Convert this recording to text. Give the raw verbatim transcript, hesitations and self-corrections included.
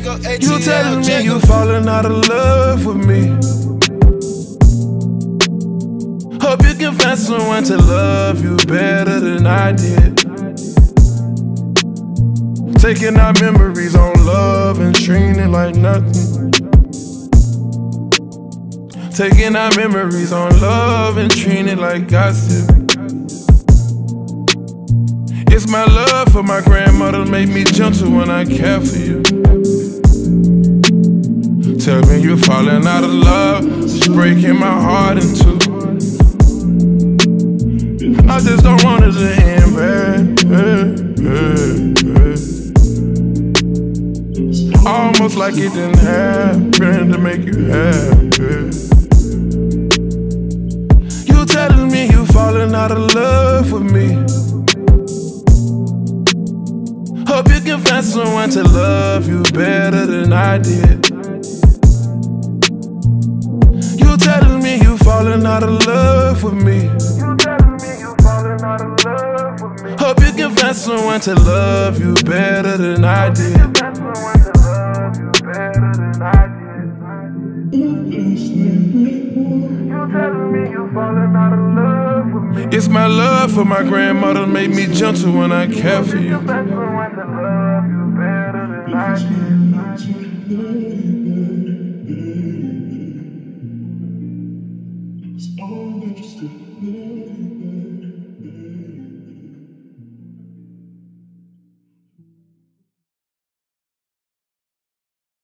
Diego, A T L, You telling me Jacob. you falling out of love with me. Hope you can find someone to love you better than I did. Taking our memories on love and treating it like nothing. Taking our memories on love and treating it like gossip. It's my love for my grandmother made me gentle when I care for you. Tell me you're falling out of love, it's breaking my heart in two. I just don't want it to end bad, bad, bad, bad. Almost like it didn't happen to make you happy. You telling me you falling out of love with me. Hope you can find someone to love you better than I did. You telling me you falling out of love with me. Hope you can find someone to love you better than I did. It's my love for my grandmother made me gentle when I care for you. It's all interested.